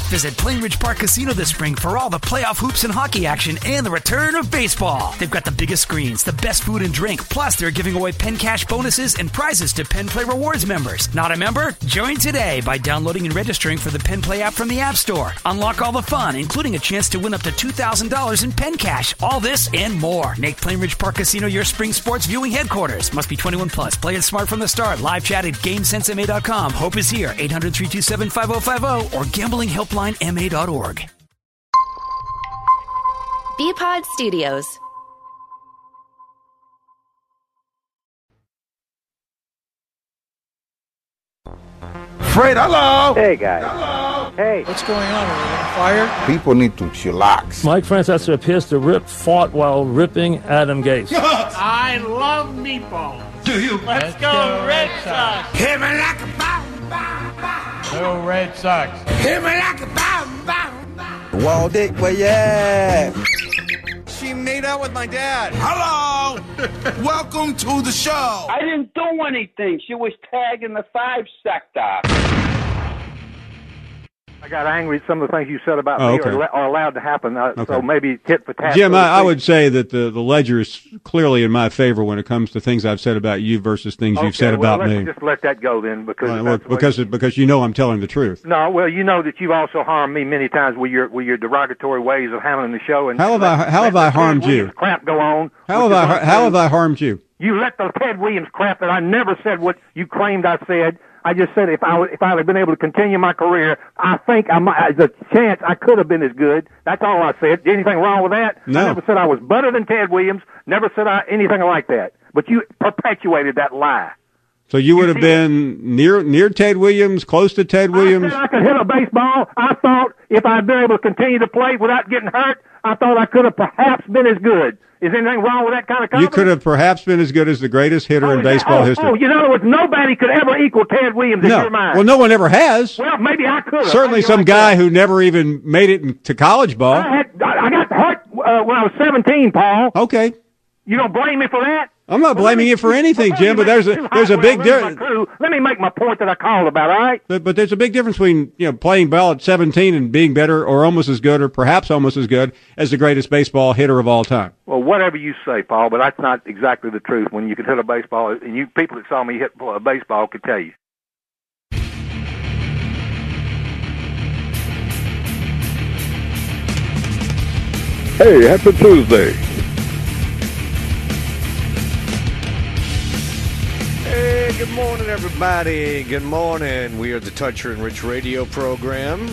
Visit Plainridge Park Casino this spring for all the playoff hoops and hockey action and the return of baseball. They've got the biggest screens, the best food and drink, plus they're giving away Penn Cash bonuses and prizes to Penn Play Rewards members. Not a member? Join today by downloading and registering for the Penn Play app from the App Store. Unlock all the fun, including a chance to win up to $2,000 in Penn Cash. All this and more. Make Plainridge Park Casino your spring sports viewing headquarters. Must be 21 plus. Play it smart from the start. Live chat at GameSenseMA.com. Hope is here. 800-327-5050 or gamblinghelplinema.org. BPod Studios. Fred, hello. Hey, guys. Hello. Hey. What's going on? Are we on fire? People need to chillax. Mike Francesa appears to rip fought while ripping Adam Gase. I love meatballs. Do you? Let's go Red Sox. Hit me like a bomb, bomb, bomb. Go Red Sox. Hit me like a bomb, bomb, bomb. Wall Dick, where you at? She made out with my dad. Hello. Welcome to the show. I didn't do anything. She was tagging the 5 sector. I got angry at some of the things you said about me are allowed to happen, so maybe tit for tat. Jim, I would say that the ledger is clearly in my favor when it comes to things I've said about you versus things you've said about me. Let's just let that go then, because you know I'm telling the truth. No, well, you know that you've also harmed me many times with your derogatory ways of handling the show. And how have I harmed you? Crap go on. How have I harmed you? You let the Ted Williams crap that I never said what you claimed I said. I just said if I had been able to continue my career, I think the chance I could have been as good. That's all I said. Anything wrong with that? No. I never said I was better than Ted Williams. Never said anything like that. But you perpetuated that lie. So you would have been near Ted Williams, close to Ted Williams? I said I could hit a baseball. I thought if I'd been able to continue to play without getting hurt, I thought I could have perhaps been as good. Is anything wrong with that kind of confidence? You could have perhaps been as good as the greatest hitter in baseball history. In other words, nobody could ever equal Ted Williams in your mind. Well, no one ever has. Well, maybe I could have. Certainly some guy who never even made it to college ball. I got hurt when I was 17, Paul. Okay. You don't blame me for that? I'm not blaming you for anything, Jim, but there's a big difference. Let me make my point that I called about, all right? But there's a big difference between playing ball at 17 and being better or almost as good or perhaps almost as good as the greatest baseball hitter of all time. Well, whatever you say, Paul, but that's not exactly the truth. When you could hit a baseball, and people that saw me hit a baseball could tell you. Hey, happy Tuesday. Hey, good morning, everybody. Good morning. We are the Toucher and Rich radio program.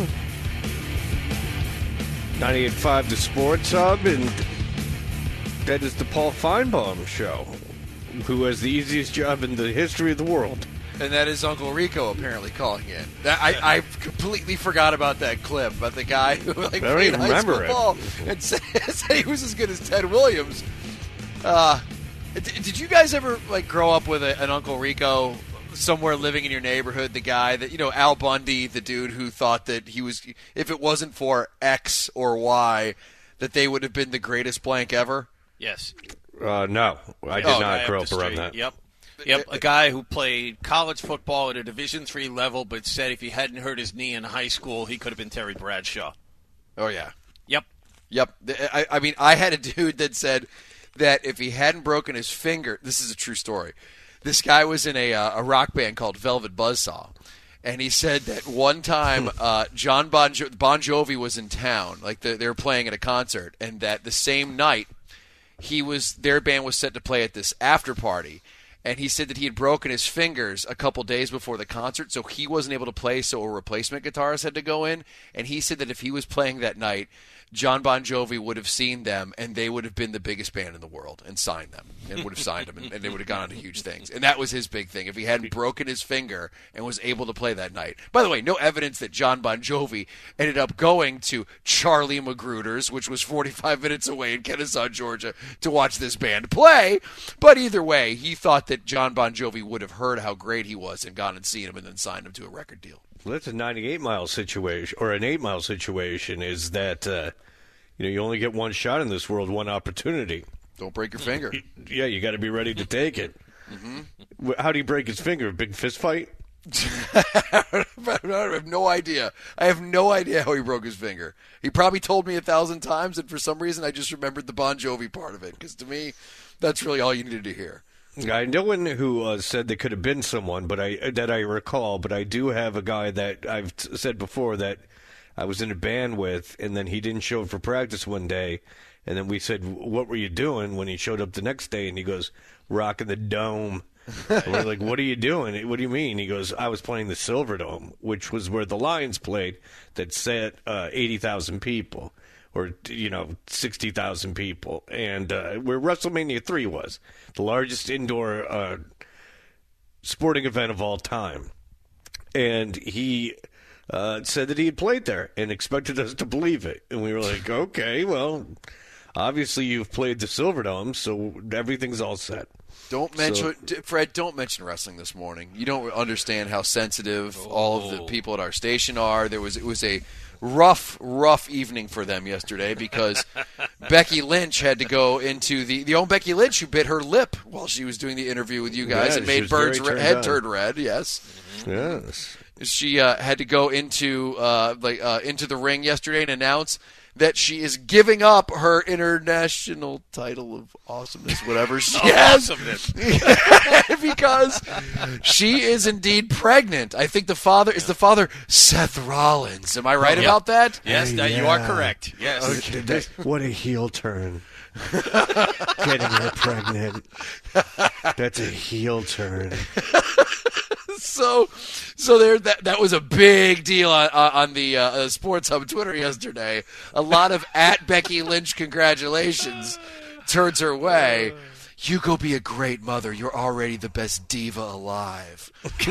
98.5 The Sports Hub, and that is the Paul Feinbaum Show, who has the easiest job in the history of the world. And that is Uncle Rico apparently calling in. I completely forgot about that clip about the guy who played high school ball and said he was as good as Ted Williams. Did you guys ever grow up with an Uncle Rico somewhere living in your neighborhood? The guy that Al Bundy, the dude who thought that he was, if it wasn't for X or Y, that they would have been the greatest blank ever. Yes. No, I did not grow up around that. Yep, a guy who played college football at a Division III level, but said if he hadn't hurt his knee in high school, he could have been Terry Bradshaw. Oh yeah. Yep. I mean, I had a dude that said that if he hadn't broken his finger, this is a true story. This guy was in a rock band called Velvet Buzzsaw, and he said that one time John Bon Jovi was in town, they were playing at a concert, and that the same night their band was set to play at this after party. And he said that he had broken his fingers a couple days before the concert, so he wasn't able to play, so a replacement guitarist had to go in. And he said that if he was playing that night, John Bon Jovi would have seen them, and they would have been the biggest band in the world and signed them, and would have signed them, and they would have gone on to huge things. And that was his big thing, if he hadn't broken his finger and was able to play that night. By the way, no evidence that John Bon Jovi ended up going to Charlie Magruder's, which was 45 minutes away in Kennesaw, Georgia, to watch this band play. But either way, he thought that John Bon Jovi would have heard how great he was and gone and seen him and then signed him to a record deal. Well, that's a 98-mile situation, or an 8-mile situation, is that you only get one shot in this world, one opportunity. Don't break your finger. Yeah, you got to be ready to take it. Mm-hmm. How do you break his finger? A big fist fight? I have no idea. I have no idea how he broke his finger. He probably told me 1,000 times, and for some reason I just remembered the Bon Jovi part of it, because to me, that's really all you needed to hear. I know one who said they could have been someone, but I recall. But I do have a guy that I've said before that I was in a band with, and then he didn't show up for practice one day, and then we said, "What were you doing?" When he showed up the next day, and he goes, "Rocking the Dome." And we're like, "What are you doing?" "What do you mean?" He goes, "I was playing the Silverdome, which was where the Lions played, that sat 80,000 people, or 60,000 people, and where WrestleMania 3 was, the largest indoor sporting event of all time." And he said that he had played there and expected us to believe it, and we were like, "Okay, well, obviously you've played the Silverdome, so everything's all set." Fred, don't mention wrestling this morning. You don't understand how sensitive all of the people at our station are. It was a rough evening for them yesterday because Becky Lynch had to go into the own Becky Lynch, who bit her lip while she was doing the interview with you guys and made Bird's head turn red. Yes. Yes. She had to go into the ring yesterday and announce that she is giving up her international title of awesomeness, whatever she has. Because she is indeed pregnant. I think the father is Seth Rollins. Am I right about that? Yes, you are correct. Yes. Okay. What a heel turn. Getting her pregnant. That's a heel turn. So there, that was a big deal on the Sports Hub Twitter yesterday. A lot of at Becky Lynch congratulations turns her way. You go be a great mother. You're already the best diva alive.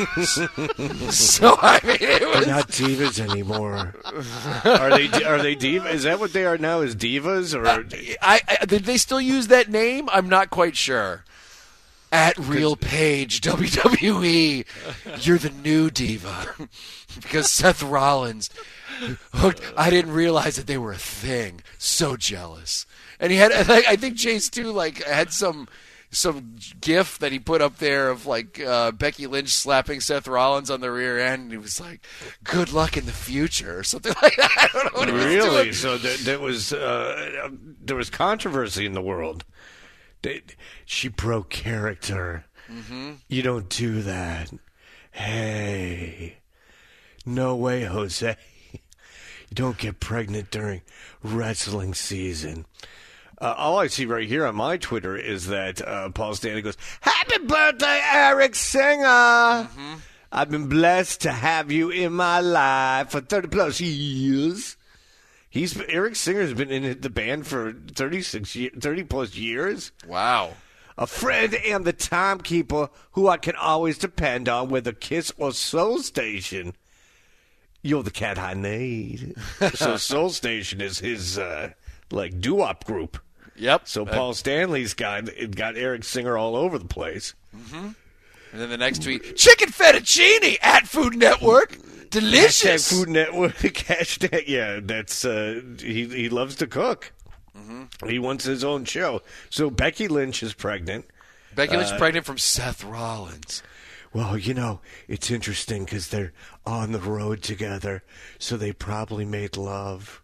So I mean, they're not divas anymore. Are they divas? Is that what they are now? Is divas or did they still use that name? I'm not quite sure. At Real Page WWE, you're the new diva. Because Seth Rollins, I didn't realize that they were a thing. So jealous. And he had, I think Chase too, had some gif that he put up there of Becky Lynch slapping Seth Rollins on the rear end, and he was like, "Good luck in the future," or something like that. I don't know what he was doing. Really? So there was controversy in the world. She broke character. Mm-hmm. You don't do that. Hey. No way, Jose. You don't get pregnant during wrestling season. All I see right here on my Twitter is that Paul Stanley goes, "Happy birthday, Eric Singer. Mm-hmm. I've been blessed to have you in my life for 30-plus years." Eric Singer's been in the band for 30-plus years. Wow. A friend and the timekeeper who I can always depend on with a Kiss or Soul Station. You're the cat I need. So Soul Station is his doo-wop group. Yep. So Paul Stanley's got Eric Singer all over the place. Mm-hmm. And then the next tweet, chicken fettuccine at Food Network. Delicious. Food Network. Hashtag, yeah, that's he loves to cook. Mm-hmm. He wants his own show. So Becky Lynch is pregnant. Becky Lynch pregnant from Seth Rollins. Well, it's interesting because they're on the road together, so they probably made love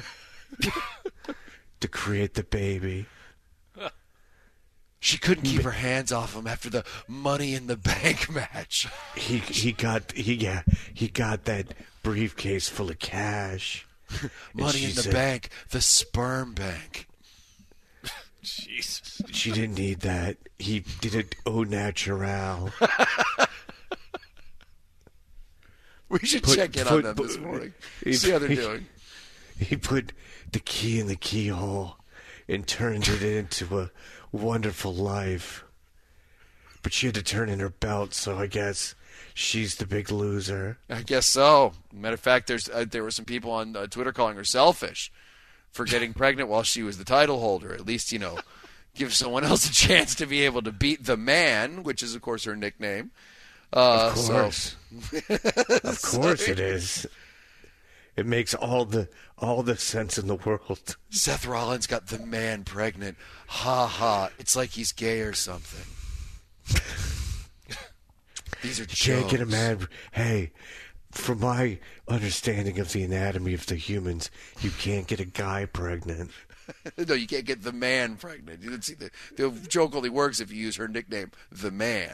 to create the baby. She couldn't keep her hands off him after the Money in the Bank match. He got that briefcase full of cash. Money in the bank, the sperm bank. Jesus. She didn't need that. He did it au natural. We should check in on them this morning. See how they're doing. He put the key in the keyhole and turned it into a wonderful life. But she had to turn in her belt, so I guess she's the big loser. I guess so. Matter of fact, there were some people on Twitter calling her selfish for getting pregnant while she was the title holder. At least, give someone else a chance to be able to beat the man, which is, of course, her nickname. Of course. Of course it is. It makes all the sense in the world. Seth Rollins got the man pregnant. Ha ha. It's like he's gay or something. These are You can't get a jokes. man. Hey, from my understanding of the anatomy of the humans, you can't get a guy pregnant. No, you can't get the man pregnant. You didn't see the joke only works if you use her nickname, the man.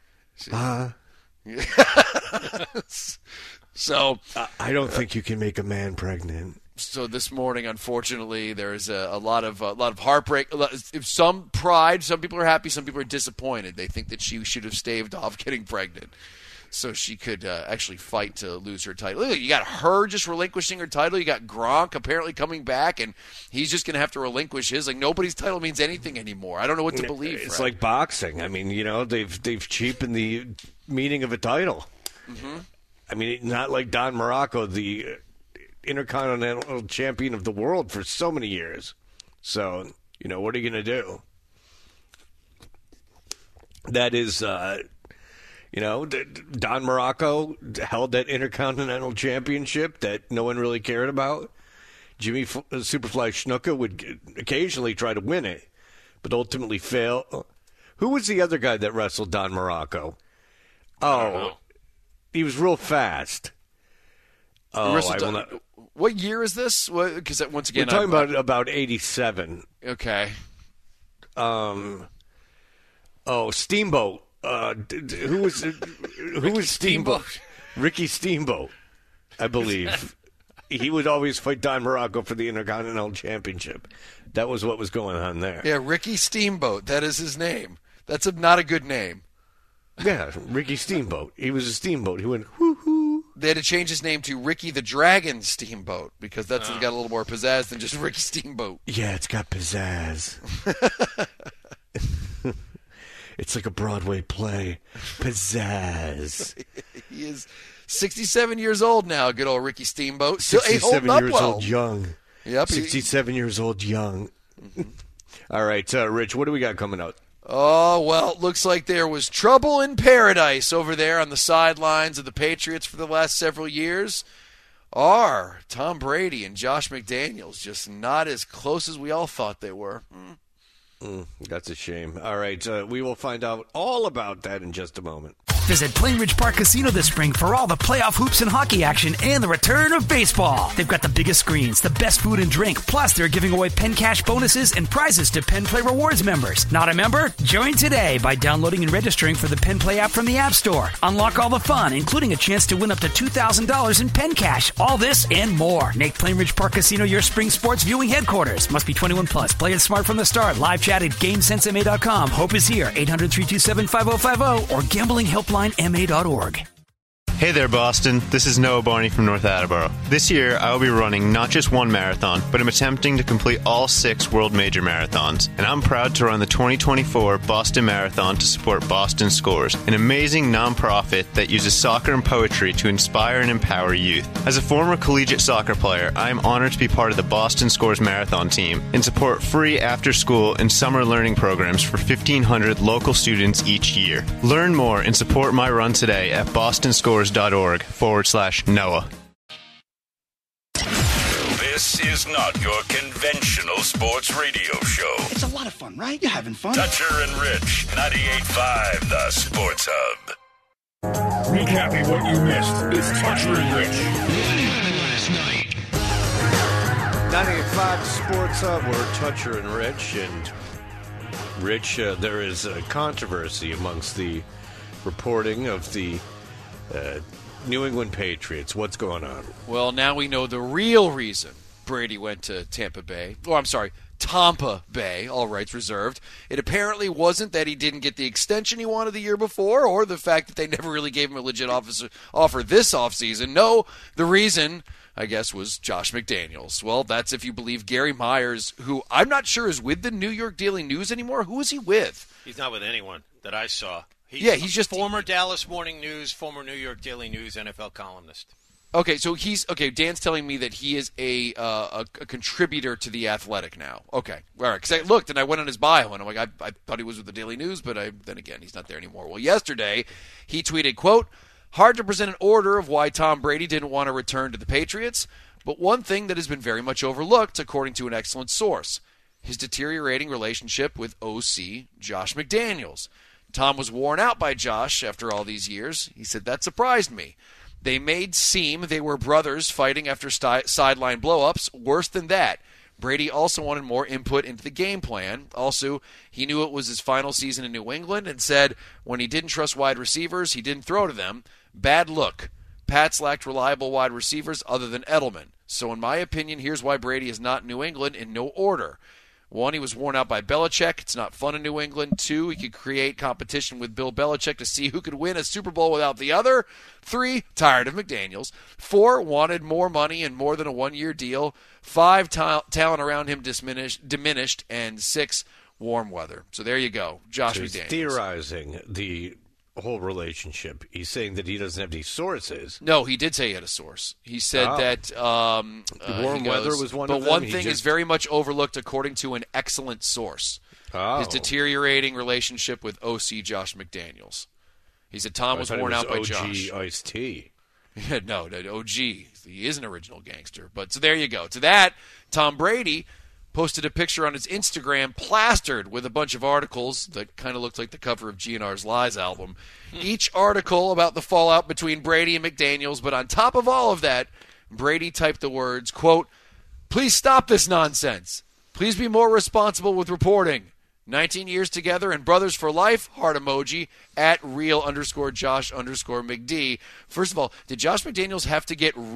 So I don't think you can make a man pregnant. So this morning, unfortunately, there's a lot of heartbreak. Some pride. Some people are happy. Some people are disappointed. They think that she should have staved off getting pregnant, so she could actually fight to lose her title. Look, you got her just relinquishing her title. You got Gronk apparently coming back, and he's just going to have to relinquish his. Like, nobody's title means anything anymore. I don't know what to believe. It's Fred. like boxing. I mean, they've cheapened the meaning of a title. Mm-hmm. I mean, not like Don Morocco, the Intercontinental Champion of the world for so many years. So, what are you going to do? That is, Don Morocco held that Intercontinental Championship that no one really cared about. Jimmy Superfly Snuka would occasionally try to win it, but ultimately fail. Who was the other guy that wrestled Don Morocco? Oh, he was real fast. Oh, I will not. What year is this? Because once again, we're talking about 87. Okay. Steamboat. Who was Steamboat? Ricky Steamboat, I believe. He would always fight Don Morocco for the Intercontinental Championship. That was what was going on there. Yeah, Ricky Steamboat. That is his name. That's not a good name. Yeah, Ricky Steamboat. He was a steamboat. He went, whoo-hoo. They had to change his name to Ricky the Dragon Steamboat because that's got a little more pizzazz than just Ricky Steamboat. Yeah, it's got pizzazz. It's like a Broadway play. Pizzazz. He is 67 years old now, good old Ricky Steamboat. Still 67 holding years up well. old, young. Yep. 67 years old, young. All right, Rich, what do we got coming out? Oh, well, it looks like there was trouble in paradise over there on the sidelines of the Patriots for the last several years. Are Tom Brady and Josh McDaniels just not as close as we all thought they were? That's a shame. All right, we will find out all about that in just a moment. Visit Plainridge Park Casino this spring for all the playoff hoops and hockey action and the return of baseball. They've got the biggest screens, the best food and drink, plus they're giving away Penn Cash bonuses and prizes to Penn Play Rewards members. Not a member? Join today by downloading and registering for the Penn Play app from the App Store. Unlock all the fun, including a chance to win up to $2,000 in Penn Cash. All this and more. Make Plainridge Park Casino your spring sports viewing headquarters. Must be 21 plus. Play it smart from the start. Live chat at GameSenseMA.com. Hope is here. 800-327-5050 or GamblingHelplineMA.org. Hey there, Boston. This is Noah Barney from North Attleboro. This year, I will be running not just one marathon, but I'm attempting to complete all 6 world major marathons. And I'm proud to run the 2024 Boston Marathon to support Boston Scores, an amazing nonprofit that uses soccer and poetry to inspire and empower youth. As a former collegiate soccer player, I am honored to be part of the Boston Scores Marathon team and support free after-school and summer learning programs for 1,500 local students each year. Learn more and support my run today at bostonscores.org/Noah. This is not your conventional sports radio show. It's a lot of fun, right? You're having fun. Toucher and Rich, 98.5 The Sports Hub. Recapping what you missed. It's Toucher and Rich. 98.5 Sports Hub, we're Toucher and Rich. And Rich, there is a controversy amongst the reporting of the New England Patriots. What's going on? Well, now we know the real reason Brady went to Tampa Bay. Tampa Bay, all rights reserved. It apparently wasn't that he didn't get the extension he wanted the year before or the fact that they never really gave him a legit offer this offseason. No, the reason, I guess, was Josh McDaniels. Well, that's if you believe Gary Myers, who I'm not sure is with the New York Daily News anymore. Who is he with? He's not with anyone that I saw. He's just former Dallas Morning News, former New York Daily News NFL columnist. Okay, so Dan's telling me that he is a contributor to The Athletic now. Okay, all right, because I looked and I went on his bio and I'm like, I thought he was with the Daily News, but then again, he's not there anymore. Well, yesterday he tweeted, quote, "Hard to present an order of why Tom Brady didn't want to return to the Patriots, but one thing that has been very much overlooked, according to an excellent source, his deteriorating relationship with OC Josh McDaniels. Tom was worn out by Josh after all these years. He said, that surprised me. They made seem they were brothers fighting after sideline blow-ups. Worse than that, Brady also wanted more input into the game plan. Also, he knew it was his final season in New England and said when he didn't trust wide receivers, he didn't throw to them. Bad look. Pats lacked reliable wide receivers other than Edelman. So in my opinion, here's why Brady is not New England in no order. 1, he was worn out by Belichick. It's not fun in New England. 2, he could create competition with Bill Belichick to see who could win a Super Bowl without the other. 3, tired of McDaniels. 4, wanted more money and more than a one-year deal. 5, talent around him diminished. And 6, warm weather. So there you go, Josh McDaniels. He's theorizing the whole relationship. He's saying that he doesn't have any sources. No, he did say he had a source. He said that warm weather was one of them. But one thing is very much overlooked according to an excellent source. His deteriorating relationship with OC Josh McDaniels. He said Tom was worn out by Josh. OG Ice-T. No, OG. He is an original gangster. But so there you go. To that, Tom Brady posted a picture on his Instagram plastered with a bunch of articles that kind of looked like the cover of GNR's Lies album. Each article about the fallout between Brady and McDaniels, but on top of all of that, Brady typed the words, quote, "Please stop this nonsense. Please be more responsible with reporting. 19 years together and brothers for life, heart emoji, at real_Josh_McD. First of all, did Josh McDaniels have to get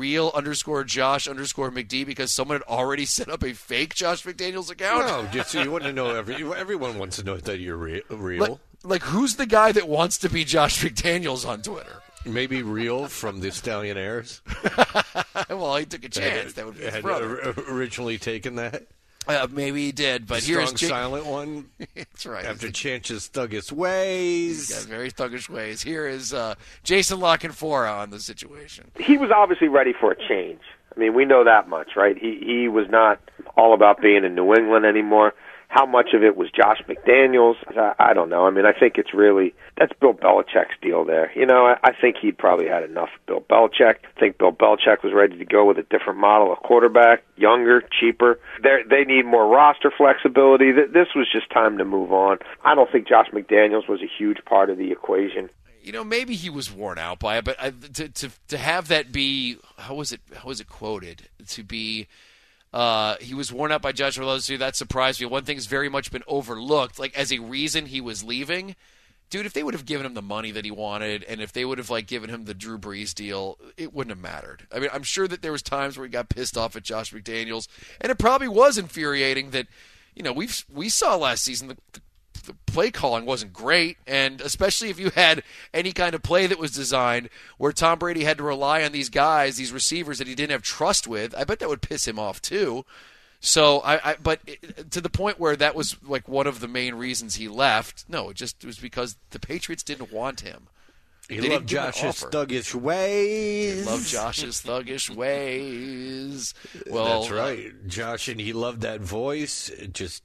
real_Josh_McD because someone had already set up a fake Josh McDaniels account? No, just so you want to know, everyone wants to know that you're real. Like, who's the guy that wants to be Josh McDaniels on Twitter? Maybe Real from the Stallionaires. Well, he took a chance. That would be his brother. Originally taken that. Maybe he did, but the here's strong silent one. That's right. After Chance's thuggish ways. He's got very thuggish ways. Here is Jason Lockenfora on the situation. He was obviously ready for a change. I mean, we know that much, right? He was not all about being in New England anymore. How much of it was Josh McDaniels? I don't know. I mean, I think that's Bill Belichick's deal there. You know, I think he'd probably had enough of Bill Belichick. I think Bill Belichick was ready to go with a different model of quarterback, younger, cheaper. They need more roster flexibility. This was just time to move on. I don't think Josh McDaniels was a huge part of the equation. You know, maybe he was worn out by it, but to have that be, how was it quoted? To be, he was worn out by Josh McDaniels. That surprised me. One thing has very much been overlooked, like as a reason he was leaving. Dude, if they would have given him the money that he wanted, and if they would have given him the Drew Brees deal, it wouldn't have mattered. I mean, I'm sure that there was times where he got pissed off at Josh McDaniels, and it probably was infuriating that, you know, we saw last season the play calling wasn't great, and especially if you had any kind of play that was designed where Tom Brady had to rely on these guys, these receivers that he didn't have trust with, I bet that would piss him off too. So, but to the point where that was like one of the main reasons he left, no, it was because the Patriots didn't want him. He loved Josh's thuggish ways. He loved Josh's thuggish ways. Well, that's right, Josh, and he loved that voice, just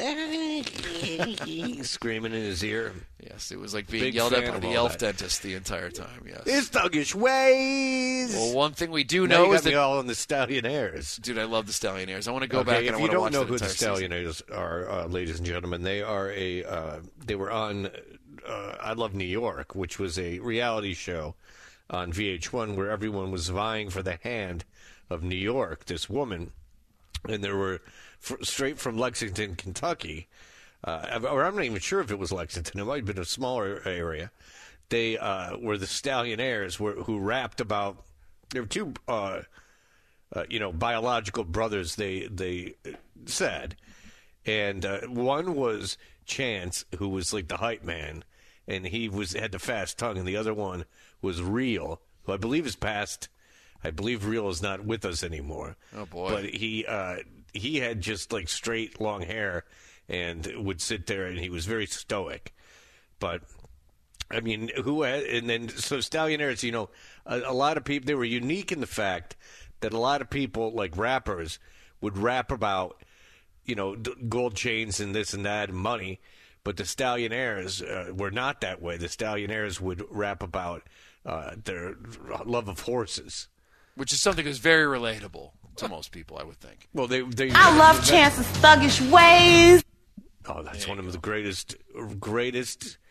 screaming in his ear. Yes, it was like being yelled at by the elf dentist the entire time. Yes, his thuggish ways. Well, one thing we do know is that all in the Stallionaires. Dude, I love the Stallionaires. I want to go back and I want to watch the entire season. If you don't know who the Stallionaires are, ladies and gentlemen, they are they were on I Love New York, which was a reality show on VH1 where everyone was vying for the hand of New York, this woman, and they were straight from Lexington, Kentucky, or I'm not even sure if it was Lexington. It might have been a smaller area. They were the Stallionaires who rapped about. There were two, biological brothers. They said, and one was Chance, who was like the hype man, and he had the fast tongue, and the other one was Real, who I believe is passed. I believe Real is not with us anymore. Oh boy! But he had just like straight long hair and would sit there, and he was very stoic. But I mean, so Stallionaires, you know, a lot of people, they were unique in the fact that a lot of people, like rappers, would rap about, you know, gold chains and this and that and money, but the Stallionaires were not that way. The Stallionaires would rap about their love of horses, which is something that's very relatable to most people, I would think. Well, they I love Chance's thuggish ways. Oh, that's one of the greatest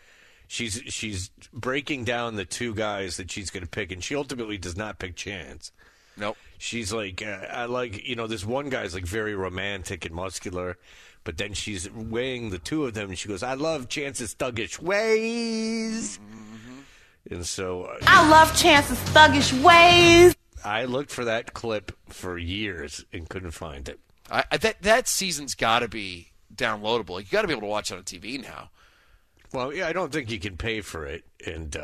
she's breaking down the two guys that she's going to pick, and she ultimately does not pick Chance. Nope. She's like, I like, this one guy's like very romantic and muscular, but then she's weighing the two of them, and she goes, I love Chance's thuggish ways. Mm-hmm. And so I love Chance's thuggish ways. I looked for that clip for years and couldn't find it. That season's got to be downloadable. You got to be able to watch it on TV now. Well, yeah, I don't think you can pay for it. And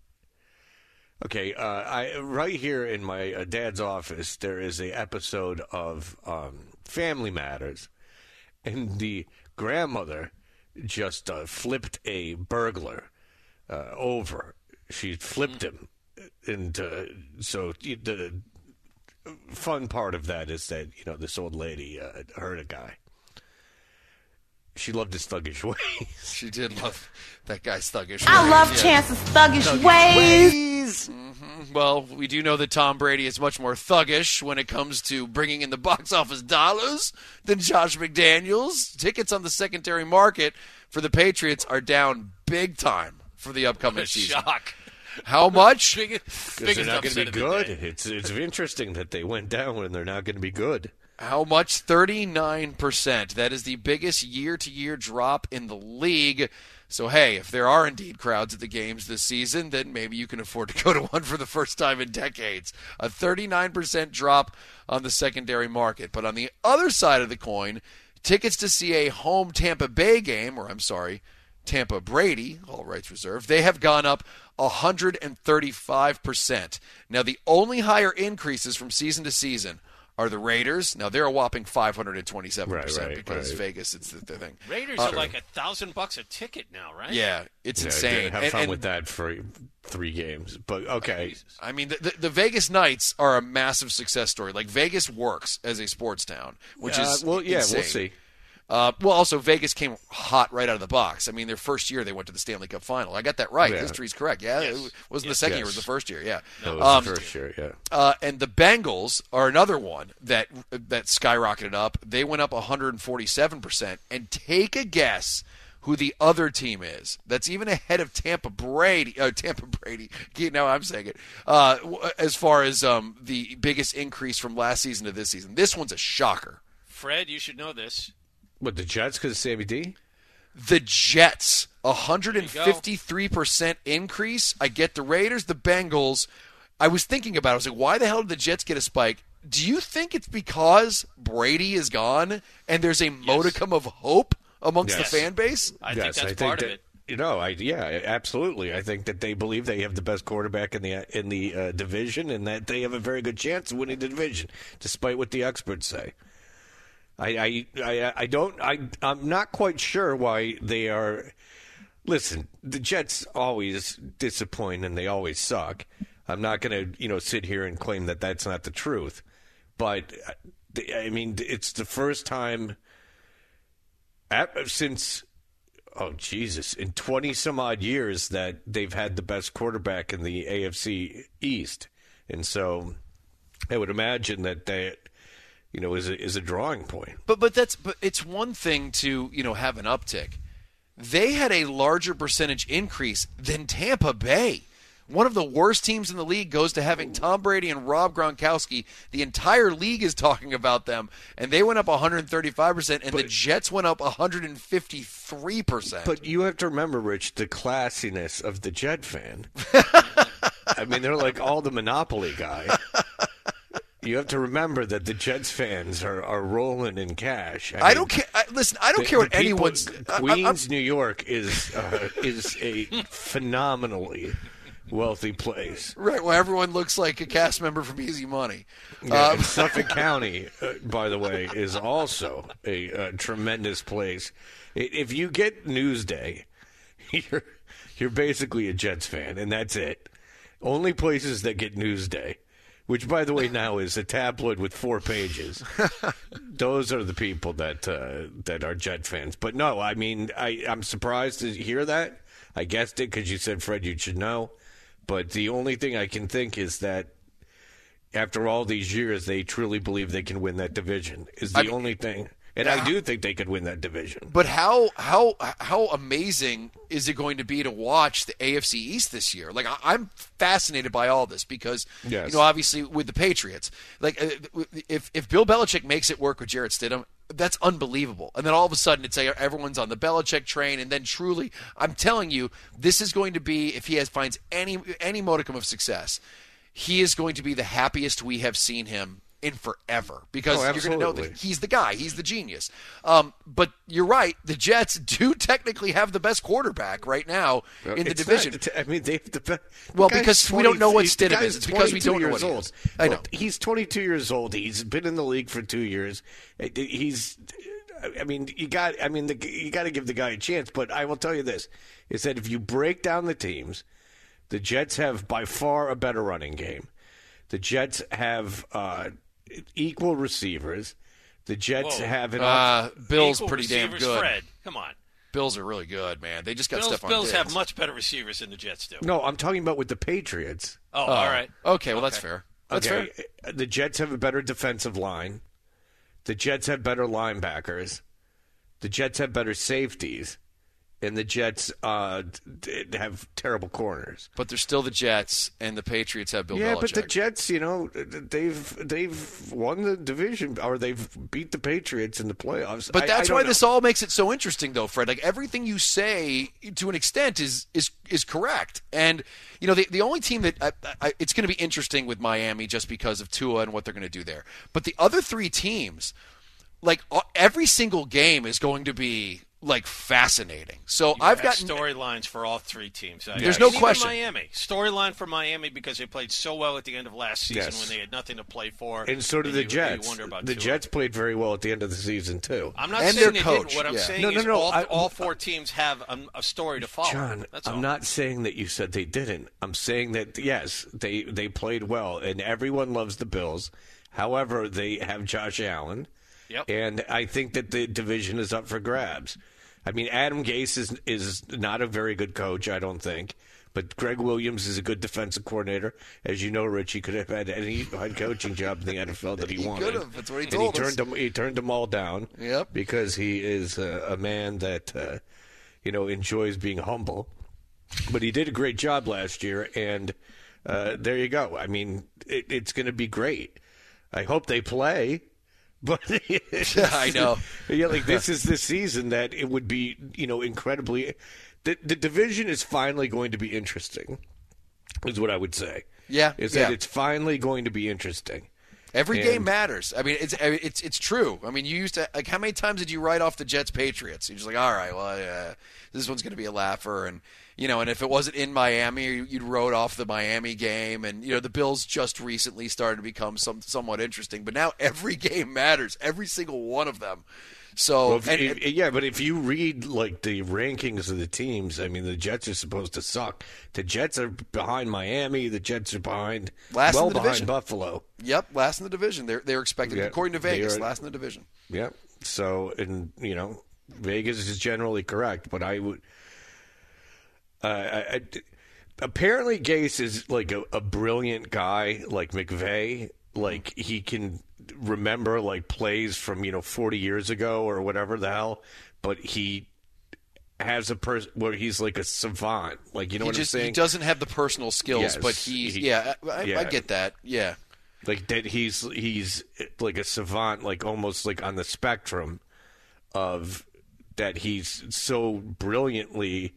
I right here in my dad's office, there is a episode of Family Matters, and the grandmother just flipped a burglar over. She flipped him, and so the fun part of that is that this old lady hurt a guy. She loved his thuggish ways. She did love that guy's thuggish ways. I love Chance's thuggish ways. Mm-hmm. Well, we do know that Tom Brady is much more thuggish when it comes to bringing in the box office dollars than Josh McDaniels. Tickets on the secondary market for the Patriots are down big time for the upcoming season. Shock. How much? Because they're not going to be good. It's interesting that they went down when they're not going to be good. How much? 39%. That is the biggest year-to-year drop in the league. So, hey, if there are indeed crowds at the games this season, then maybe you can afford to go to one for the first time in decades. A 39% drop on the secondary market. But on the other side of the coin, tickets to see a home Tampa Bay game, Tampa Brady, all rights reserved, they have gone up 135%. Now, the only higher increases from season to season are the Raiders. Now, they're a whopping 527% because Vegas, it's the thing. Raiders are like $1,000 a ticket now, right? Yeah, it's insane. Have fun with that for 3 games. But, okay. I mean, the Vegas Knights are a massive success story. Like, Vegas works as a sports town, which is insane. We'll see. Also, Vegas came hot right out of the box. I mean, their first year they went to the Stanley Cup Final. I got that right. Yeah. History's correct. Yeah, yes. It wasn't the second year. It was the first year. Yeah. No, it was the first year, yeah. And the Bengals are another one that skyrocketed up. They went up 147%. And take a guess who the other team is. That's even ahead of Tampa Brady. Now I'm saying it. As far as the biggest increase from last season to this season. This one's a shocker. Fred, you should know this. What, the Jets because of Sammy D? The Jets, 153% increase. I get the Raiders, the Bengals. I was thinking about it. I was like, why the hell did the Jets get a spike? Do you think it's because Brady is gone and there's a modicum of hope amongst the fan base? I think that's part of it. Absolutely. I think that they believe they have the best quarterback in the division and that they have a very good chance of winning the division, despite what the experts say. I'm not quite sure why they are. Listen, the Jets always disappoint and they always suck. I'm not going to, sit here and claim that that's not the truth. But I mean, it's the first time since in 20 some odd years that they've had the best quarterback in the AFC East, and so I would imagine that is a drawing point. But it's one thing to, have an uptick. They had a larger percentage increase than Tampa Bay. One of the worst teams in the league goes to having Tom Brady and Rob Gronkowski. The entire league is talking about them, and they went up 135%, and the Jets went up 153%. But you have to remember, Rich, the classiness of the Jet fan. I mean, they're like all the Monopoly guy. You have to remember that the Jets fans are rolling in cash. I don't care. Listen, I don't care what anyone's. Queens, New York is a phenomenally wealthy place. Right. Well, everyone looks like a cast member from Easy Money. Yeah, and Suffolk County, by the way, is also a tremendous place. If you get Newsday, you're basically a Jets fan, and that's it. Only places that get Newsday. Which, by the way, now is a tabloid with 4 pages. Those are the people that are Jet fans. But no, I mean, I'm surprised to hear that. I guessed it because you said, Fred, you should know. But the only thing I can think is that after all these years, they truly believe they can win that division. Is the only thing. And I do think they could win that division. But how amazing is it going to be to watch the AFC East this year? Like, I'm fascinated by all this because, obviously with the Patriots, like if Bill Belichick makes it work with Jarrett Stidham, that's unbelievable. And then all of a sudden it's like everyone's on the Belichick train, and then truly, I'm telling you, this is going to be, if he finds any modicum of success, he is going to be the happiest we have seen him in forever, because you're going to know that he's the guy, he's the genius. But you're right, the Jets do technically have the best quarterback right now in the division. They have the best. Well, because we don't know what Stidham is. It's because we don't know what he is. I know. He's 22 years old. He's been in the league for 2 years. You got to give the guy a chance. But I will tell you this: is that if you break down the teams, the Jets have by far a better running game. The Jets have equal receivers. The Jets have an Bills pretty damn good. Fred, come on. Bills are really good, man. They just got Stephon Bills Diggs. have much better receivers than the Jets do. No, I'm talking about with the Patriots. Oh, all right. Okay, well, that's fair. That's fair. The Jets have a better defensive line. The Jets have better linebackers. The Jets have better safeties. And the Jets have terrible corners. But they're still the Jets, and the Patriots have Bill Belichick. Yeah, but the Jets, they've won the division, or they've beat the Patriots in the playoffs. But that's why this all makes it so interesting, though, Fred. Like, everything you say, to an extent, is correct. And, the only team that it's going to be interesting with Miami just because of Tua and what they're going to do there. But the other three teams, like, every single game is going to be fascinating. So I've got storylines for all three teams. There's no question. Miami storyline for Miami because they played so well at the end of last season when they had nothing to play for, and so did the Jets. The Jets played very well at the end of the season too. I'm not saying they didn't. What I'm saying is all four teams have a story to follow. John, I'm not saying that you said they didn't. I'm saying that yes, they played well, and everyone loves the Bills. However, they have Josh Allen. Yep. And I think that the division is up for grabs. I mean, Adam Gase is not a very good coach, I don't think. But Greg Williams is a good defensive coordinator. As you know, Rich, he could have had any head coaching job in the NFL that he wanted. He could have. That's what he told us. He turned them all down. Yep. Because he is a man that enjoys being humble. But he did a great job last year, and there you go. I mean, it's going to be great. I hope they play. But I know. Yeah, this is the season that it would be, incredibly. The division is finally going to be interesting, is what I would say. Yeah, that it's finally going to be interesting. Every game matters. I mean, it's true. I mean, you used to how many times did you write off the Jets Patriots? You're just like, all right, well, this one's going to be a laugher, and and if it wasn't in Miami, you'd wrote off the Miami game, and the Bills just recently started to become somewhat interesting, but now every game matters, every single one of them. So, but if you read the rankings of the teams, I mean, the Jets are supposed to suck. The Jets are behind Miami. The Jets are behind behind Buffalo. Yep, last in the division. They're expected, according to Vegas, last in the division. Yep. So, and Vegas is generally correct, but I would. Apparently, Gase is a brilliant guy, like McVay. Like he can remember plays from 40 years ago or whatever the hell, but he has a person where he's like a savant. What I'm saying? He doesn't have the personal skills, but I get that. Yeah, that he's like a savant, almost on the spectrum of that. He's so brilliantly.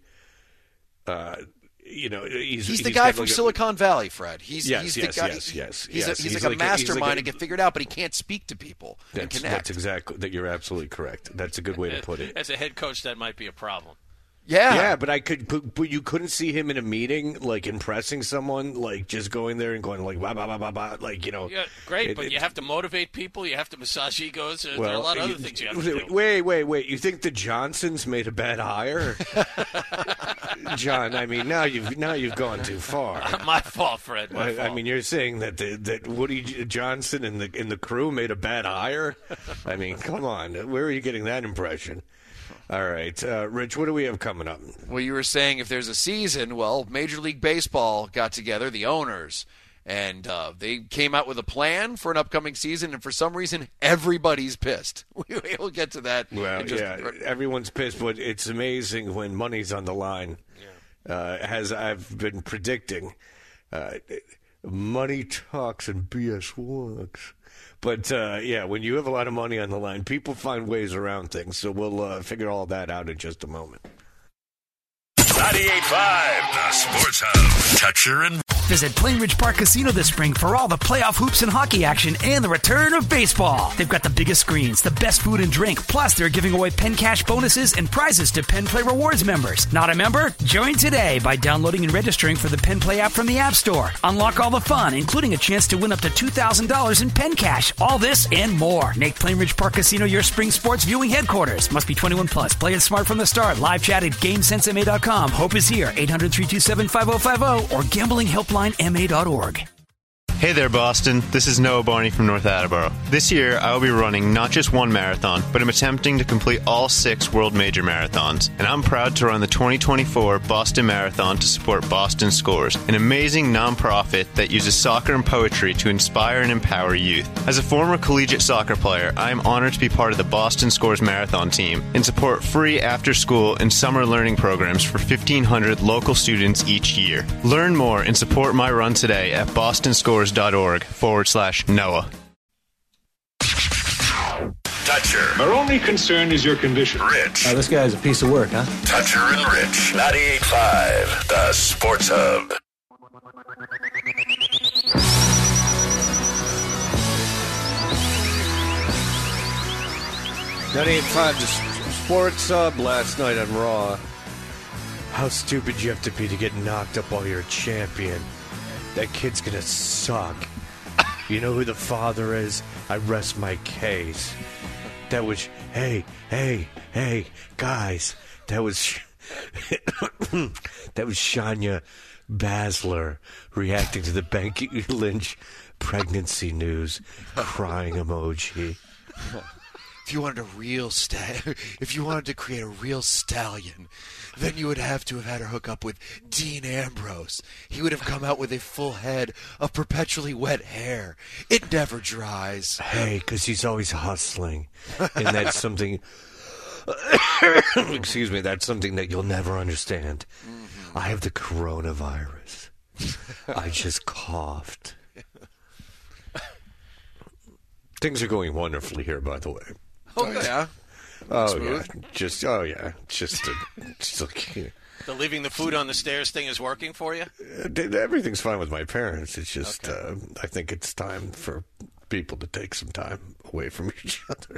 He's the guy from Silicon Valley, Fred. He's the guy. Yes. He's like a mastermind to get figured out, but he can't speak to people and connect. That's exactly that. You're absolutely correct. That's a good way to put it. As a head coach, that might be a problem. Yeah, but but you couldn't see him in a meeting impressing someone, just going there and going blah blah blah blah blah, Yeah, great, but you have to motivate people. You have to massage egos. There are a lot of other things you have to do. Wait! You think the Johnsons made a bad hire, John? I mean, now you've gone too far. My fault, Fred. My fault. I mean, you're saying that Woody Johnson and the crew made a bad hire. I mean, come on, where are you getting that impression? All right, Rich, what do we have coming up? Well, you were saying if there's a season, Major League Baseball got together, the owners, And they came out with a plan for an upcoming season, and for some reason, everybody's pissed. We'll get to that. Well, everyone's pissed, but it's amazing when money's on the line. As I've been predicting, money talks and BS walks. But, when you have a lot of money on the line, people find ways around things. So we'll figure all that out in just a moment. 98.5, the Sports Hub. Toucher and Visit Plainridge Park Casino this spring for all the playoff hoops and hockey action and the return of baseball. They've got the biggest screens, the best food and drink, plus they're giving away Penn Cash bonuses and prizes to Penn Play Rewards members. Not a member? Join today by downloading and registering for the Penn Play app from the App Store. Unlock all the fun, including a chance to win up to $2,000 in Penn Cash. All this and more. Make Plainridge Park Casino your spring sports viewing headquarters. Must be 21 plus. Play it smart from the start. Live chat at GameSenseMA.com. Hope is here. 800-327-5050 or gamblinghelplinema.org. Hey there, Boston. This is Noah Barney from North Attleboro. This year, I will be running not just one marathon, but I'm attempting to complete all 6 world major marathons. And I'm proud to run the 2024 Boston Marathon to support Boston Scores, an amazing nonprofit that uses soccer and poetry to inspire and empower youth. As a former collegiate soccer player, I am honored to be part of the Boston Scores Marathon team and support free after-school and summer learning programs for 1,500 local students each year. Learn more and support my run today at bostonscores.org/Noah. Toucher. Our only concern is your condition. Rich. This guy's a piece of work, huh? Toucher and Rich. 98.5, the Sports Hub. The Sports Hub last night on Raw. How stupid you have to be to get knocked up while you're a champion. That kid's gonna suck. You know who the father is? I rest my case. That was, hey, guys. That was, that was Shania Baszler reacting to the Becky Lynch pregnancy news, crying emoji. If you wanted if you wanted to create a real stallion, then you would have to have had her hook up with Dean Ambrose. He would have come out with a full head of perpetually wet hair. It never dries. Hey, because he's always hustling. And that's something... excuse me, that's something that you'll never understand. Mm-hmm. I have the coronavirus. I just coughed. Things are going wonderfully here, by the way. Oh, yeah? The leaving the food on the stairs thing is working for you? Everything's fine with my parents. It's just, I think it's time for people to take some time away from each other.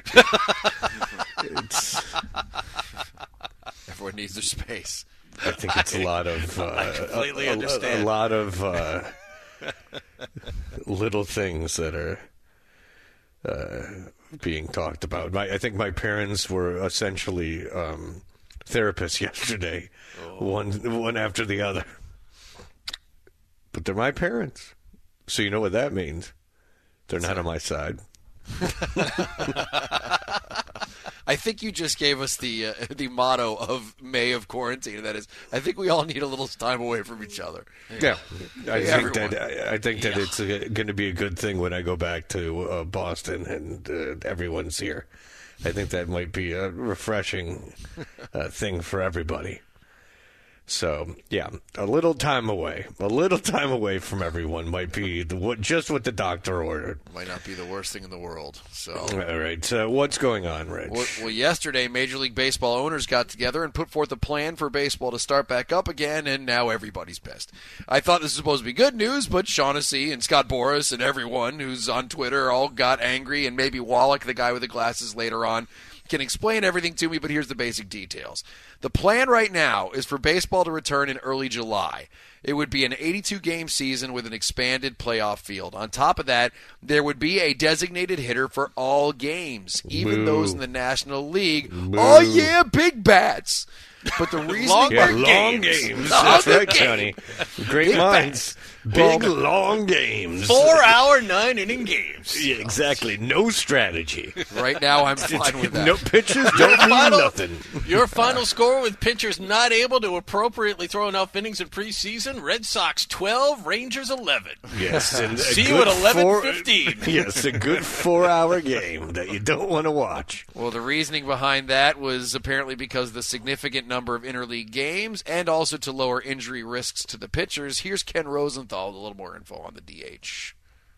Everyone needs their space. I think it's a lot of, I completely understand. A lot of little things that are being talked about. I think my parents were essentially therapists yesterday, one after the other. But they're my parents, so you know what that means. They're not on my side. I think you just gave us the motto of May of quarantine. That is, I think we all need a little time away from each other. Yeah, I think that it's going to be a good thing when I go back to Boston and everyone's here. I think that might be a refreshing thing for everybody. So, yeah, a little time away from everyone might be just what the doctor ordered. Might not be the worst thing in the world. So, all right. So, what's going on, Rich? Well, yesterday, Major League Baseball owners got together and put forth a plan for baseball to start back up again, and now everybody's pissed. I thought this was supposed to be good news, but Shaughnessy and Scott Boras and everyone who's on Twitter all got angry, and maybe Wallach, the guy with the glasses, later on can explain everything to me, but here's the basic details. The plan right now is for baseball to return in early July. It would be an 82-game season with an expanded playoff field. On top of that, there would be a designated hitter for all games, even those in the National League. Oh, yeah, big bats. But the reason long games. That's right, Johnny. Great minds. Big, long games. 4-hour, 9-inning games. Yeah, exactly. No strategy. Right now, I'm fine with that. No pitchers don't mean nothing. Your final score with pitchers not able to appropriately throw enough innings in preseason, Red Sox 12, Rangers 11. Yes. And see you at 11:15. Yes, a good 4-hour game that you don't want to watch. Well, the reasoning behind that was apparently because of the significant number of interleague games and also to lower injury risks to the pitchers. Here's Ken Rosenthal with a little more info on the DH.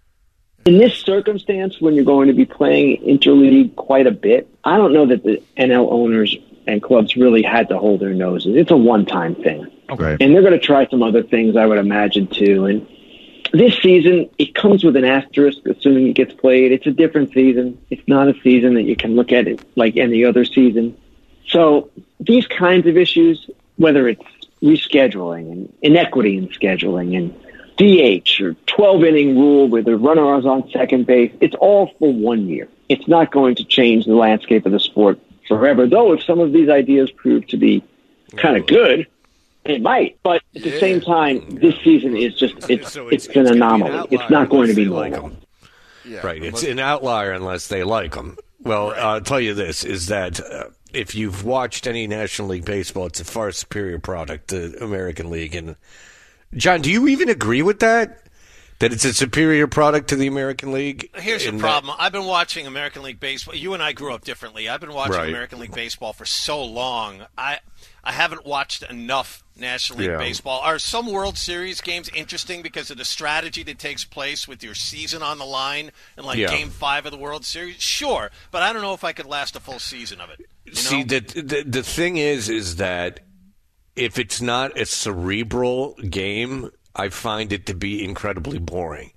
In this circumstance, when you're going to be playing interleague quite a bit, I don't know that the NL owners and clubs really had to hold their noses. It's a one-time thing. Okay. And they're going to try some other things, I would imagine, too. And this season, it comes with an asterisk, assuming it gets played. It's a different season. It's not a season that you can look at it like any other season. So these kinds of issues, whether it's rescheduling and inequity in scheduling and DH or 12-inning rule where the runner is on second base, it's all for 1 year. It's not going to change the landscape of the sport forever, though if some of these ideas prove to be kind of good, it might. But at the same time, this season is just, it's an anomaly. It's not going to be normal. Right, it's an outlier unless they like them. Well, I'll tell you this, is that if you've watched any National League Baseball, it's a far superior product to American League. And John, do you even agree with that? That it's a superior product to the American League? Here's the problem. I've been watching American League Baseball. You and I grew up differently. I've been watching American League Baseball for so long. I haven't watched enough National League Baseball. Are some World Series games interesting because of the strategy that takes place with your season on the line and Game 5 of the World Series? Sure, but I don't know if I could last a full season of it. See, the thing is that if it's not a cerebral game, I find it to be incredibly boring.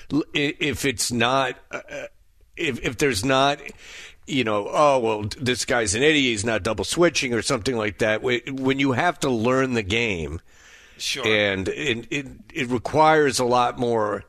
If it's not, if there's not, this guy's an idiot, he's not double switching or something like that. When you have to learn the game, sure, and it requires a lot more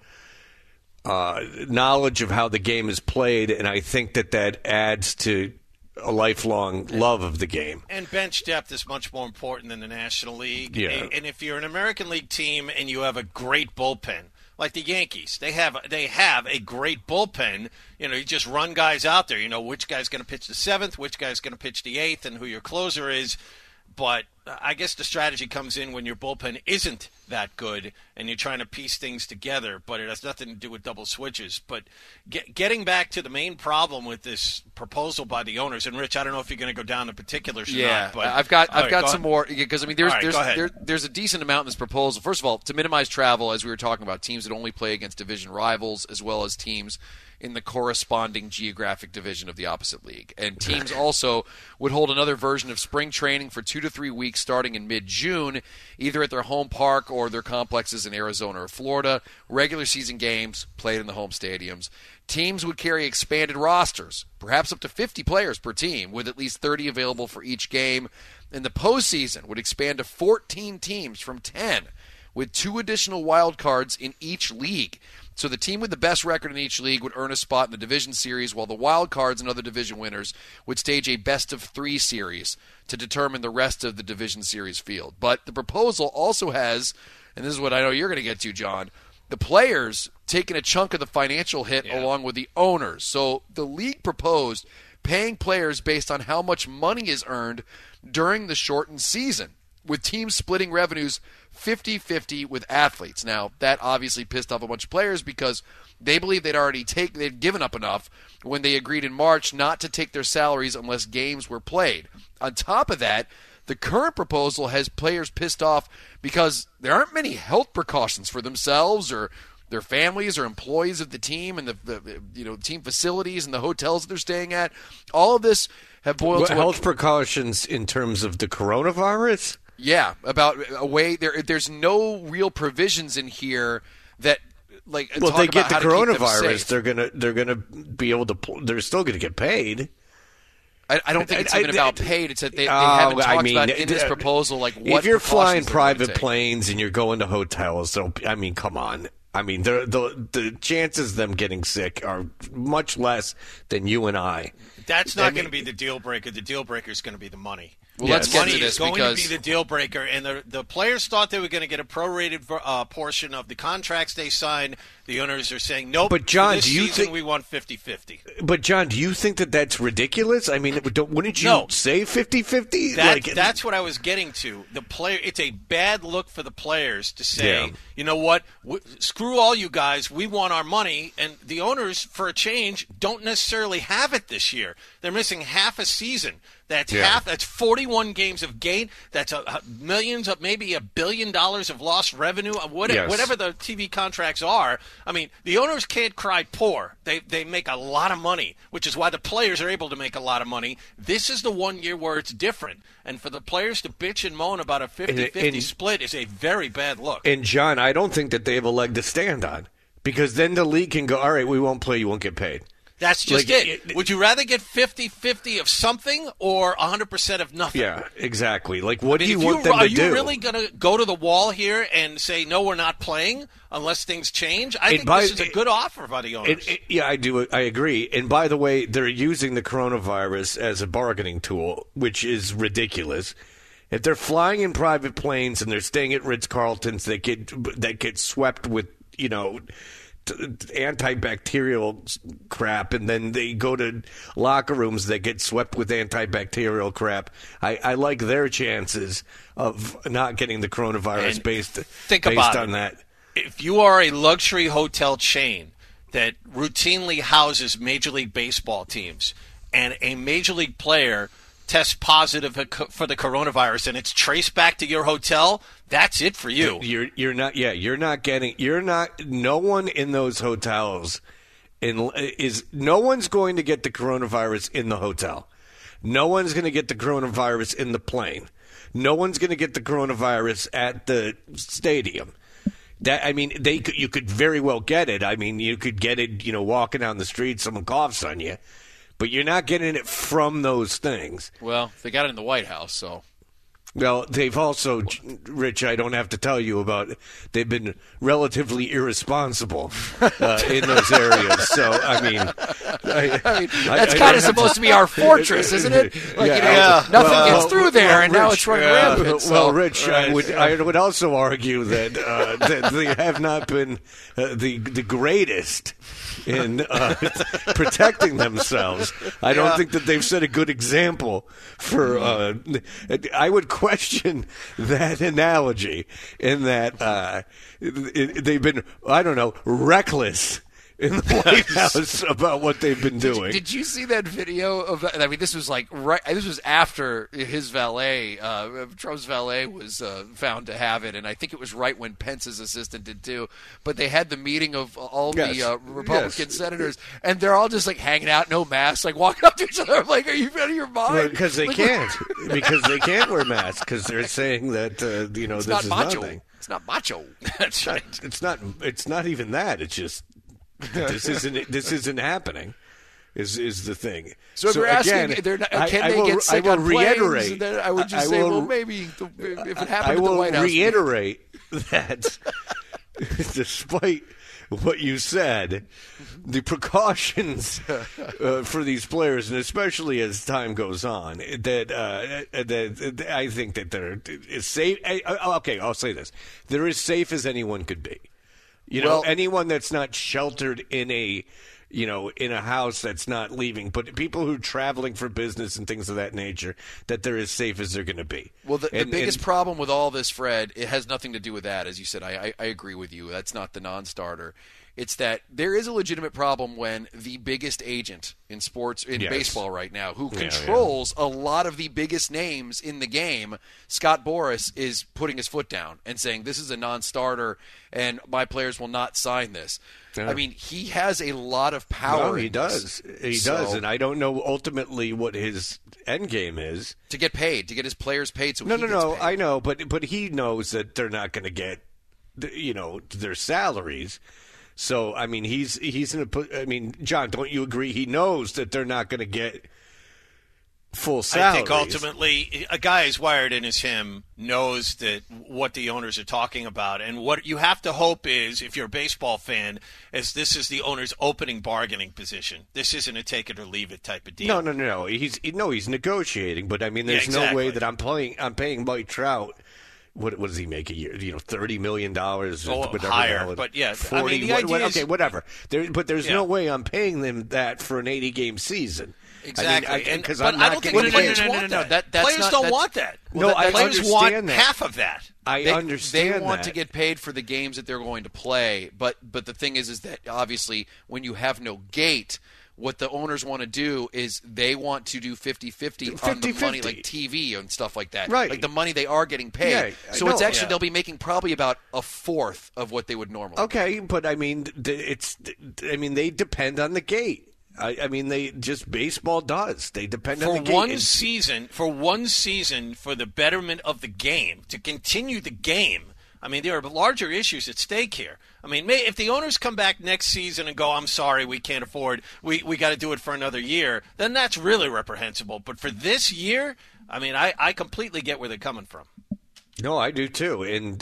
knowledge of how the game is played, and I think that adds to a lifelong love of the game. And bench depth is much more important than the National League. Yeah. And if you're an American League team and you have a great bullpen, like the Yankees, they have a great bullpen. You just run guys out there. You know which guy's going to pitch the 7th, which guy's going to pitch the 8th, and who your closer is. But I guess the strategy comes in when your bullpen isn't that good and you're trying to piece things together, but it has nothing to do with double switches. But getting back to the main problem with this proposal by the owners, and Rich, I don't know if you're going to go down to particulars or not. But I've got some more, because go there's a decent amount in this proposal. First of all, to minimize travel, as we were talking about, teams that only play against division rivals as well as teams in the corresponding geographic division of the opposite league. And teams also would hold another version of spring training for 2 to 3 weeks starting in mid-June, either at their home park or their complexes in Arizona or Florida. Regular season games played in the home stadiums. Teams would carry expanded rosters, perhaps up to 50 players per team, with at least 30 available for each game. And the postseason would expand to 14 teams from 10, with 2 additional wild cards in each league. So the team with the best record in each league would earn a spot in the division series, while the wild cards and other division winners would stage a best-of-3 series to determine the rest of the division series field. But the proposal also has, and this is what I know you're going to get to, John, the players taking a chunk of the financial hit along with the owners. So the league proposed paying players based on how much money is earned during the shortened season, with teams splitting revenues 50-50 with athletes. Now, that obviously pissed off a bunch of players because they believe they'd given up enough when they agreed in March not to take their salaries unless games were played. On top of that, the current proposal has players pissed off because there aren't many health precautions for themselves or their families or employees of the team and the team facilities and the hotels that they're staying at. All of this have boiled to health precautions in terms of the coronavirus? Yeah, about a way there's no real provisions in here that well, they get the coronavirus, they're gonna be able to. They're still going to get paid. I don't think it's even about paid. It's that they haven't talked about in this proposal what if you're flying private planes and you're going to hotels. So come on. I mean, the chances of them getting sick are much less than you and I. That's not going to be the deal breaker. The deal breaker is going to be the money. Well, let's get to this is going because to be the deal breaker, and the players thought they were going to get a prorated portion of the contracts they signed. The owners are saying, nope, but John, this do you season think we want 50-50? But, John, do you think that that's ridiculous? I mean, wouldn't you say 50-50? That's what I was getting to. It's a bad look for the players to say, Yeah. you know what, screw all you guys, we want our money, and the owners, for a change, don't necessarily have it this year. They're missing half a season. That's That's 41 games of gain. That's millions of maybe $1 billion of lost revenue. Whatever the TV contracts are. I mean, the owners can't cry poor. They make a lot of money, which is why the players are able to make a lot of money. This is the 1 year where it's different. And for the players to bitch and moan about a 50-50 split is a very bad look. And, John, I don't think that they have a leg to stand on, because then the league can go, all right, we won't play, you won't get paid. That's just it. Would you rather get 50-50 of something or 100% of nothing? Yeah, exactly. Like, what do you want them to do? Are you really going to go to the wall here and say, no, we're not playing unless things change? I think this is a good offer by the owners. Yeah, I do. I agree. And by the way, they're using the coronavirus as a bargaining tool, which is ridiculous. If they're flying in private planes and they're staying at Ritz-Carltons that get swept with, antibacterial crap, and then they go to locker rooms that get swept with antibacterial crap, I like their chances of not getting the coronavirus based on that. If you are a luxury hotel chain that routinely houses Major League Baseball teams and a Major League player tests positive for the coronavirus and it's traced back to your hotel, that's it for you. No one in those hotels no one's going to get the coronavirus in the hotel. No one's going to get the coronavirus in the plane. No one's going to get the coronavirus at the stadium. You could very well get it. I mean, you could get it, walking down the street, someone coughs on you. But you're not getting it from those things. Well, they got it in the White House, so. Well, they've also, Rich, I don't have to tell you about, they've been relatively irresponsible in those areas. So, that's kind of supposed to be our fortress, isn't it? Nothing gets through there, and now it's running rampant. So. Well, Rich, I would also argue that that they have not been the greatest in protecting themselves. I don't think that they've set a good example for. I would question that analogy in that they've been, reckless in the White House about what they've been doing. Did you see that video of? I mean, this was this was after his valet, Trump's valet, was found to have it, and I think it was right when Pence's assistant did too. But they had the meeting of all the Republican senators, and they're all just hanging out, no masks, walking up to each other. I'm like, are you out of your mind? Well, because they can't. Because they can't wear masks because they're saying that this is macho. nothing. It's not macho. That's right. It's not even that. It's just. This isn't happening. Is the thing. So if you're asking, can they get sick on planes? Then I would just say, maybe if it happened at the White House. I will reiterate that, despite what you said, the precautions for these players, and especially as time goes on, that I think that they're safe. Okay, I'll say this: they're as safe as anyone could be. Anyone that's not sheltered in a house that's not leaving, but people who are traveling for business and things of that nature, that they're as safe as they're going to be. Well, the biggest problem with all this, Fred, it has nothing to do with that. As you said, I agree with you. That's not the non-starter. It's that there is a legitimate problem when the biggest agent in sports, in baseball right now, who controls a lot of the biggest names in the game, Scott Boras, is putting his foot down and saying, this is a non-starter and my players will not sign this. Yeah. I mean, he has a lot of power. No, he does. He does, and I don't know ultimately what his end game is. To get paid, to get his players paid. No, I know, but he knows that they're not going to get, their salaries. So, I mean, he's in a. I mean, John, don't you agree? He knows that they're not going to get full salaries. I think ultimately a guy as wired in as him knows that what the owners are talking about. And what you have to hope is, if you're a baseball fan, is this is the owner's opening bargaining position. This isn't a take it or leave it type of deal. No. He's negotiating, but I mean, there's no way that I'm paying Mike Trout. What does he make a year? $30 million, whatever. Higher, but yeah, 40. I mean, the idea is, okay, whatever. But there's no way I'm paying them that for an 80-game season. Exactly, because but I don't think players want that. Players don't want that. Players want half of that. I understand they want to get paid for the games that they're going to play, but the thing is that obviously when you have no gate, what the owners want to do is they want to do 50-50 on the money, like TV and stuff like that. Right. Like the money they are getting paid. Yeah, so it's actually they'll be making probably about a fourth of what they would normally. Okay, but I mean, they depend on the gate. I mean, baseball does. They depend on the game. For one season, for the betterment of the game, to continue the game. I mean, there are larger issues at stake here. I mean, if the owners come back next season and go, I'm sorry, we can't afford, we got to do it for another year, then that's really reprehensible. But for this year, I mean, I completely get where they're coming from. No, I do too. And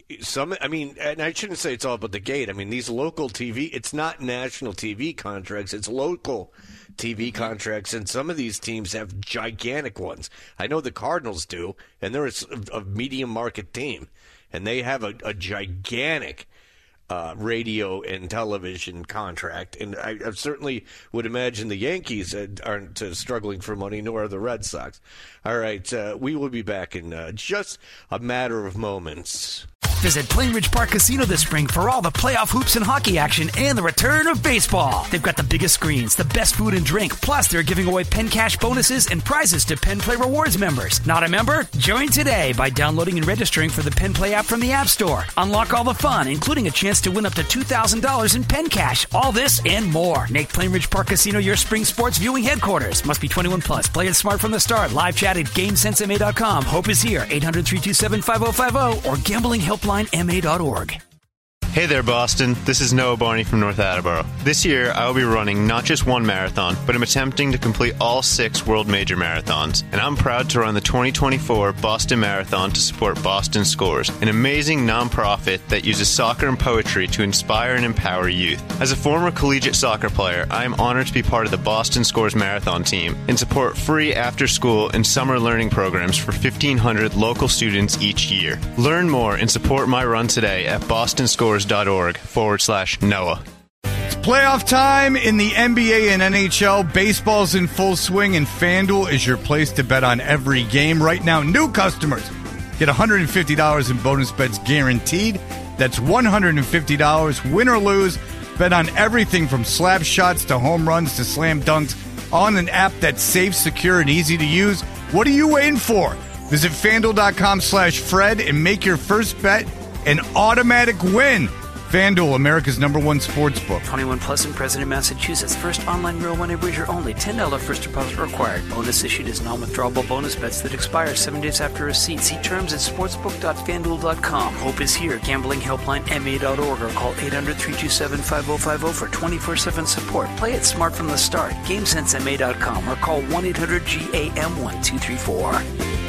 and I shouldn't say it's all about the gate. I mean, these local TV, it's not national TV contracts, it's local TV contracts, and some of these teams have gigantic ones. I know the Cardinals do, and they're a medium market team, and they have a gigantic radio and television contract. And I certainly would imagine the Yankees aren't struggling for money, nor are the Red Sox. All right, we will be back in just a matter of moments. Visit Plainridge Park Casino this spring for all the playoff hoops and hockey action and the return of baseball. They've got the biggest screens, the best food and drink, plus they're giving away Penn Cash bonuses and prizes to Penn Play Rewards members. Not a member? Join today by downloading and registering for the Penn Play app from the App Store. Unlock all the fun, including a chance to win up to $2,000 in Penn Cash. All this and more. Make Plainridge Park Casino your spring sports viewing headquarters. Must be 21 plus. Play it smart from the start. Live chat at GameSenseMA.com. Hope is here. 800-327-5050 or gamblinghelplinema.org. Hey there, Boston. This is Noah Barney from North Attleboro. This year, I will be running not just one marathon, but I'm attempting to complete all 6 world major marathons. And I'm proud to run the 2024 Boston Marathon to support Boston Scores, an amazing nonprofit that uses soccer and poetry to inspire and empower youth. As a former collegiate soccer player, I am honored to be part of the Boston Scores Marathon team and support free after-school and summer learning programs for 1,500 local students each year. Learn more and support my run today at bostonscores.org/Noah. It's playoff time in the NBA and NHL. Baseball's in full swing, and FanDuel is your place to bet on every game. Right now, new customers get $150 in bonus bets guaranteed. That's $150, win or lose. Bet on everything from slap shots to home runs to slam dunks on an app that's safe, secure, and easy to use. What are you waiting for? Visit FanDuel.com/Fred and make your first bet an automatic win. FanDuel, America's #1 sportsbook. 21 plus in President, Massachusetts. First online real money wager only. $10 first deposit required. Bonus issued as non-withdrawable bonus bets that expire 7 days after receipt. See terms at sportsbook.fanduel.com. Hope is here. GamblingHelplinema.org or call 800-327-5050 for 24/7 support. Play it smart from the start. GameSenseMA.com or call 1-800-GAM-1234.